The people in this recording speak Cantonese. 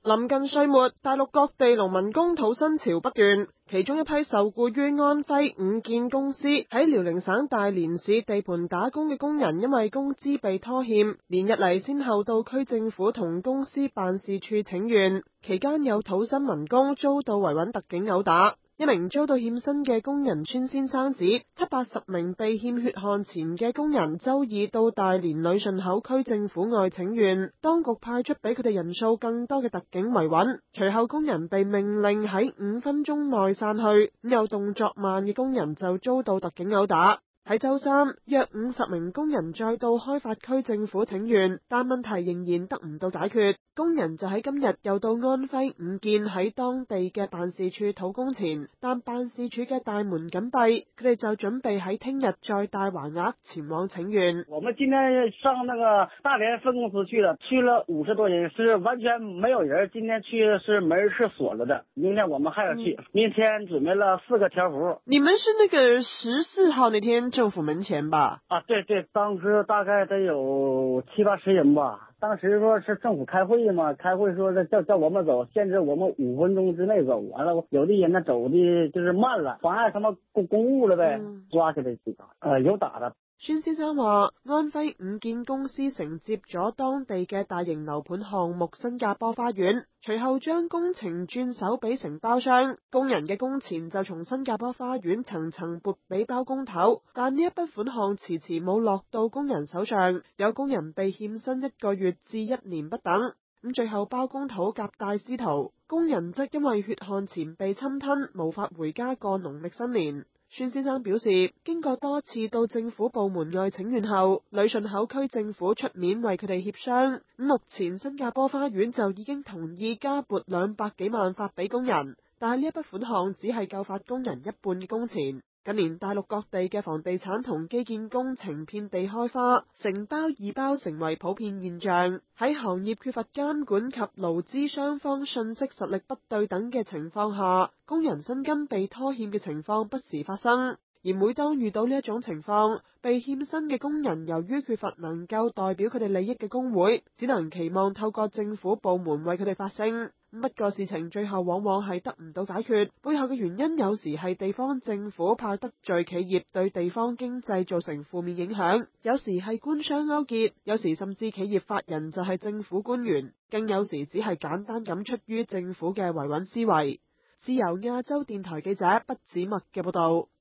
臨近歲末，大陸各地農民工討薪潮不斷，其中一批受僱於安徽五建公司喺遼寧省大連市地盤打工嘅工人，因為工資被拖欠，連日嚟先後到區政府同公司辦事處請願，期間有討薪民工遭到維穩特警毆打。一名遭到欠薪嘅工人孫先生指，70-80名被欠血汗錢嘅工人周二到大連旅順口區政府外請願，當局派出比佢哋人數更多嘅特警維穩，隨後工人被命令喺5分鐘內散去，有動作慢嘅工人就遭到特警毆打。喺周三，約50名工人再到開發區政府請願，但問題仍然得唔到解決。工人就喺今日又到安徽五建喺當地嘅辦事處討工錢，但辦事處嘅大門緊閉，佢哋就準備喺聽日再帶還額前往請願。 我們今天上那個大連分公司去了50多人，是完全沒有人。今天去是門是鎖了的，明天我們還要去。明天準備了4個條幅。 你們是那個14號那天政府門前吧？ 啊，對，當時大概得有70-80人吧。當時說是政府開會嘛，開會說叫我們走，限制我們5分鐘之內走。完了，有的人呢走的就是慢了，妨礙他們公務了唄，抓起來有打的。 孫先生話，安徽五建公司承接咗當地嘅大型樓盤項目新加坡花園，隨後將工程轉手俾承包商，工人嘅工錢就從新加坡花園層層撥俾包工頭，但呢一筆款項遲遲冇落到工人手上，有工人被欠薪1個月至1年不等。最後包工頭夾帶私逃，工人則因為血汗錢被侵吞，無法回家過農曆新年。孫先生表示，經過多次到政府部門外請願後，旅順口區政府出面為佢哋協商，目前新加坡花園就已經同意加撥200幾萬發俾工人，但係呢一筆款項只係夠發工人一半嘅工錢。近年大陸各地嘅房地產同基建工程遍地開花，承包義包成為普遍現象。喺行業缺乏監管及勞資雙方信息實力不對等嘅情況下，工人薪金被拖欠嘅情況不時發生。而每當遇到呢一種情況，被欠薪嘅工人由於缺乏能夠代表佢哋利益嘅工會，只能期望透過政府部門為佢哋發聲。不過事情最後往往係得唔到解決，背後嘅原因有時係地方政府怕得罪企業對地方經濟造成負面影響，有時係官商勾結，有時甚至企業法人就係政府官員，更有時只係簡單咁出於政府嘅維穩思維。自由亞洲電台記者畢子墨嘅報道。